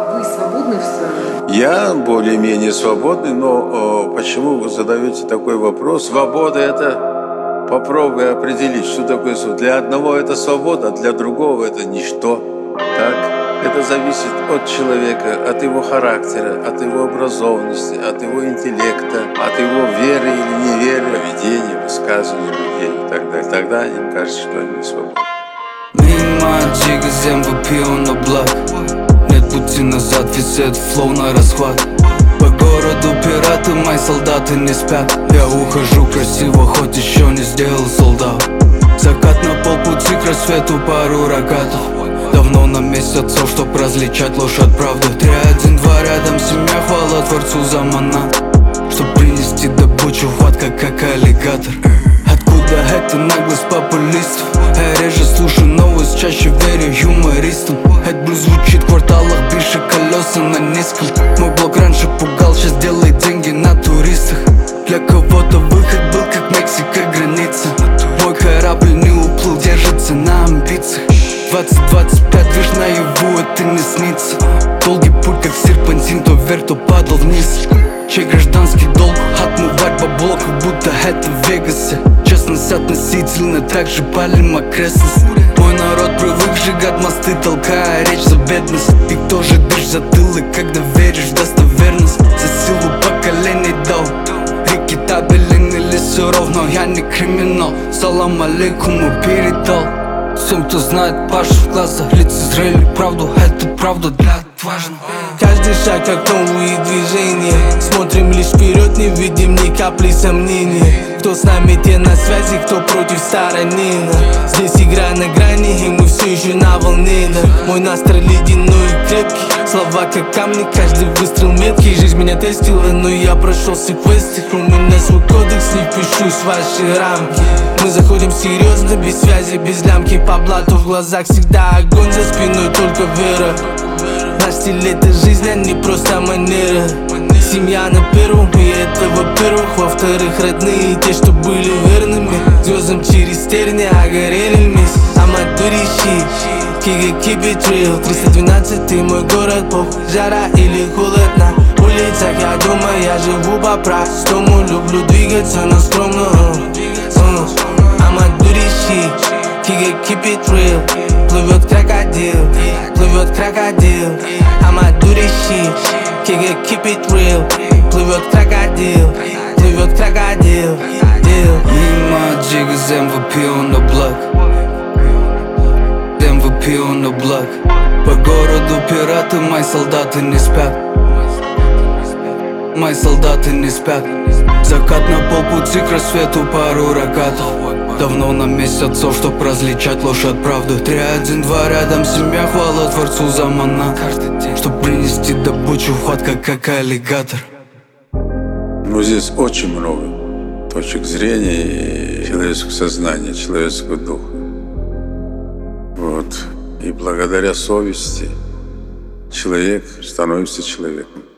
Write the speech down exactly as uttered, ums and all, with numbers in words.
Вы свободны в своем? Я более-менее свободный, но о, почему вы задаете такой вопрос? Свобода — это попробуй определить, что такое свобода. Для одного это свобода, а для другого это ничто. Так? Это зависит от человека, от его характера, от его образованности, от его интеллекта, от его веры или неверы, поведения, высказывания людей и так далее. Тогда им кажется, что они свободны. Мимо джигас эм ви пи он на блок. Нет пути назад, весь этот флоу на расхват. По городу пираты, мои солдаты не спят. Я ухожу красиво, хоть еще не сделал солдат. Закат на полпути к рассвету, пару рогатов. Давно на месте отцов, чтоб различать ложь от правды. Три, один, два, рядом семья, хвала Творцу за манат. Чтоб принести добычу, хватка как аллигатор. Откуда эта наглость популистов? Я реже слушаю новость, чаще верю юмористам. Этот блюз звучит в кварталах, больше колеса на низком. Мой блог раньше пугал, сейчас делает деньги на туристах. Для кого-то выход был как Мексика граница. Мой корабль не уплыл, держится на амбициях. Двадцать двадцать пять, видишь, наяву это не снится. Долгий путь, как серпантин, то вверх, то падал вниз. Чей гражданский долг отмывать бабло, как будто это в Вегасе. Честность относительно, так же палим окрестность. Мой народ привык сжигать мосты, толкая речь за бедность. И кто же дышь затылок, когда веришь в достоверность? За силу поколений дал. Реки табелен или суров, но я не криминал. Салам алейкум и передал всем, кто знает Пашу в глазах, лицезрели правду, это правда для отважных. Каждый шаг как новые движения. Смотрим лишь вперед, не видим ни капли сомнения. Кто с нами, те на связи, кто против стороны. Здесь игра на грани, и мы все еще на волне. Мой настрой ледяной и крепкий, слова как камни, каждый выстрел меткий. Жизнь меня тестила, но я прошелся квесты. У меня свой кодекс, не впишусь в ваши рамки. Мы заходим серьезно, без связи, без лямки. По блату в глазах всегда огонь, за спиной только вера. Наш стиль — это жизнь, а не просто манера. Семья на первом, и это во-первых. Во-вторых, родные, те, что были верными звездам через терни, а горели вместе. Аматурищи, Кига, keep it real. Триста двенадцатый мой город, похуй, жара или холод на улицах. Я думаю, я живу по-простому. Люблю двигаться, но скромно. Аматурищи, Кига, keep it real. Плывет крокодил, плывет крокодил. Аматурищи, Кига, keep it real. Плывет крокодил, плывет крокодил. Мимо джигас эм ви пи он на блок. эм ви пи он на блок. По городу пираты, мои солдаты не спят. Мои солдаты не спят. Закат на полпути к рассвету, пару рогатов. Давно на месте отцов, чтоб различать ложь от правды. Три, один, два, рядом семья, хвала Творцу за манат. Чтоб принести добычу, хватка как аллигатор. Ну, здесь очень много точек зрения человеческого сознания, человеческого духа. Вот. И благодаря совести человек становится человеком.